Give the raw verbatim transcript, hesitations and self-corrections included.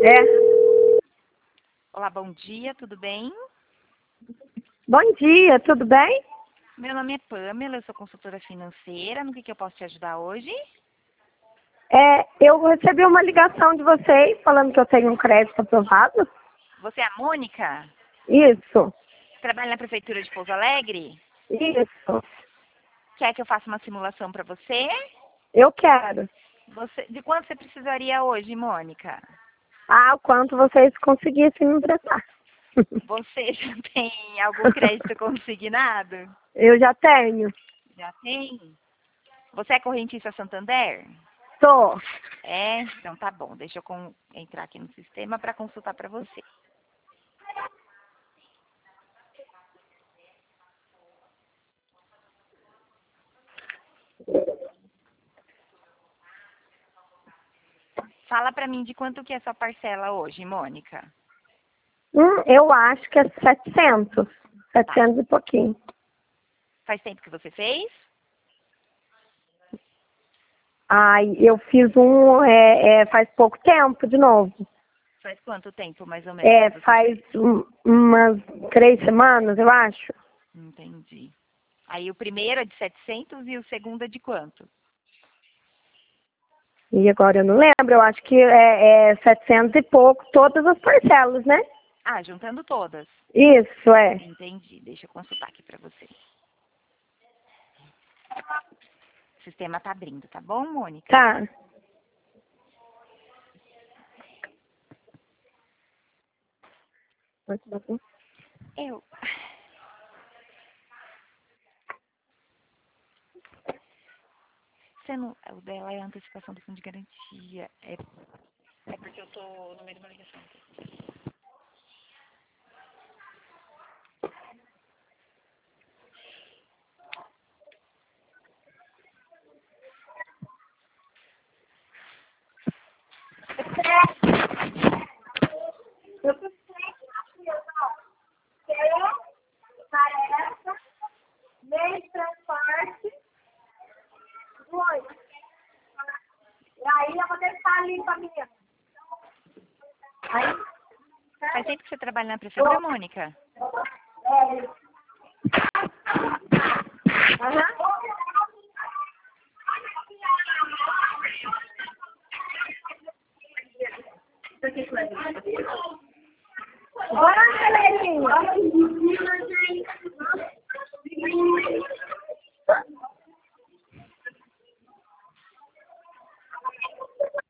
É. Olá, bom dia, tudo bem? Bom dia, tudo bem? Meu nome é Pamela, eu sou consultora financeira. No que, que eu posso te ajudar hoje? É, eu recebi uma ligação de vocês falando que eu tenho um crédito aprovado. Você é a Mônica? Isso, Trabalha na Prefeitura de Pouso Alegre? isso. Quer que eu faça uma simulação para você? Eu quero. você? De quanto você precisaria hoje, Mônica? Ah, o quanto vocês conseguissem me emprestar. Você já tem algum crédito consignado? Eu já tenho. Já tem? Você é correntista Santander? Tô. É? Então tá bom, deixa eu com- entrar aqui no sistema para consultar para você. Fala para mim de quanto que é sua parcela hoje, Mônica. Hum, eu acho que é setecentos. setecentos e pouquinho. Faz tempo que você fez? Ai, eu fiz um é, é, faz pouco tempo, de novo. Faz quanto tempo, mais ou menos? É, que você faz um- umas três semanas, eu acho. fez? Entendi. Aí o primeiro é de setecentos e o segundo é de quanto? E agora eu não lembro, eu acho que é, é setecentos e pouco, todas as parcelas, né? Ah, juntando todas. Isso, é. Entendi. Deixa eu consultar aqui para você. O sistema tá abrindo, tá bom, Mônica? Tá. Eu. Você não. O dela é a antecipação do fundo de garantia. É, é porque eu tô no meio de uma ligação. Meio de transporte. Oi. E aí eu vou deixar ali pra mim. Aí, Faz tempo que você trabalha na prefeitura, Mônica? é. Aham. Bora, Celestinho.